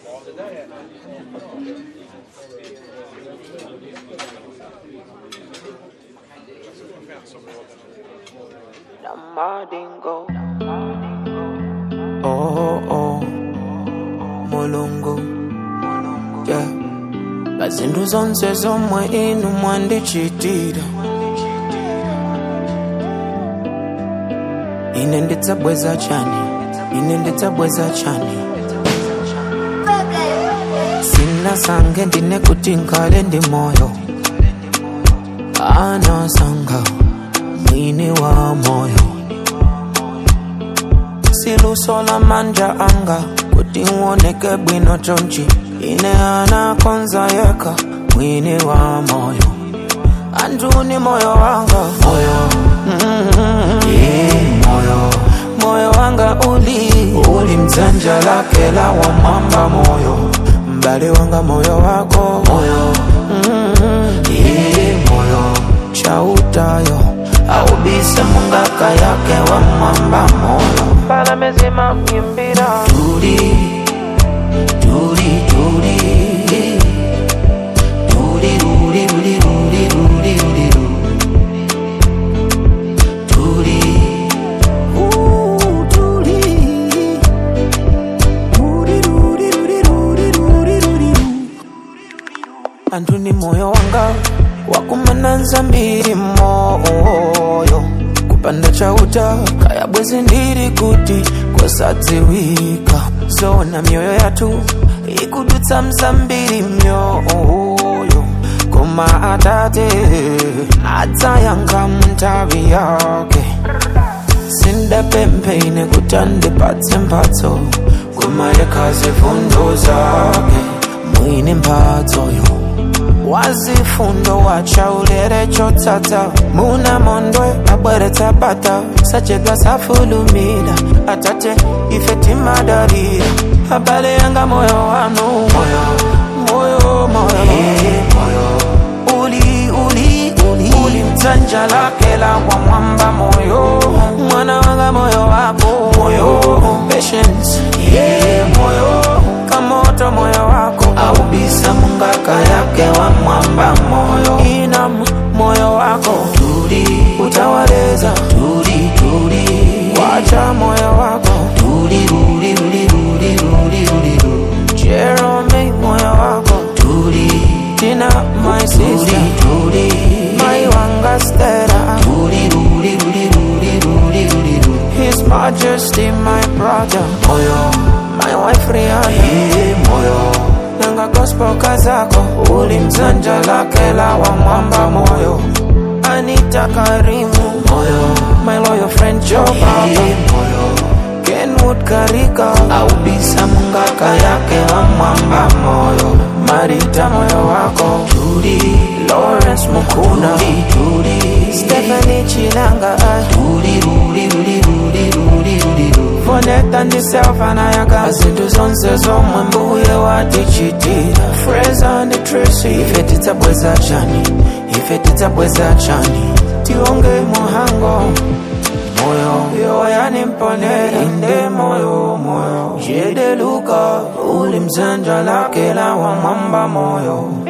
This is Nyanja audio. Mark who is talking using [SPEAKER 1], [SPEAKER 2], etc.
[SPEAKER 1] Oh, Mulungu, yeah. Kazindu zonse zomwe inu mwandichitira, ine ndidzabweza chani. Sina sange ndine kuti ngale ndi moyo, anasanga mwini wa moyo. Silusola manja anga kuti uoneke bwino chonchi, ine anakonza yeka mwini wa moyo. Anduni moyo wanga, moyo wanga uli mzanja lake la wa mwamba moyo. Mbali wanga moyo wako, moyo chautayo au bisa mungaka yake wa mwamba moyo. Para mezima mkimbira Turi Anduni moyo wanga wakumananza mbiri moyo. Kupanda chauta kaya bwezi ndiri kuti kwasadziwika. Zona mioyo yatu ikudutsa mzambiri myoyo. Koma atate adzayanga muntavi yake. Sinde pempeine kutande patse mphatso, kumaleka zifundo zake mwini mphatso yo. Wazifundo wachaulere chotsatsa, muna mondwe abweretsa bata. Sachedwa safulumira atate ifeti madarira. Abale yanga moyo wanu, moyo uli mzanja lake la wa mwamba moyo. Mwana wanga moyo wako, patience, moyo kamoto moyo wako au bisa mungaka yake wa mwamba moyo. Inam moyo wako utawaleza, wacha moyo wako Jerome moyo wako Tina my sister my wanga stera His Majesty my brother my wife Rihanna Nanga gospel kazako uli mzanja lake la wa mwamba moyo. Anita Karimu my loyal friend Joe Baba Kenwood Karika au bisa mungaka yake wa mwamba moyo. Marita moyo wako Lawrence Mukuna Stephanie Chinanga Voneta ndiselfa na yaka Azindu zonse zomwe mbuye watichitira. Fraser and Tracy Ifeti tabweza chani tionge muhango moyo yo yani mponera inde moyo Jede Luka uli mzanja lake la wa mwamba moyo.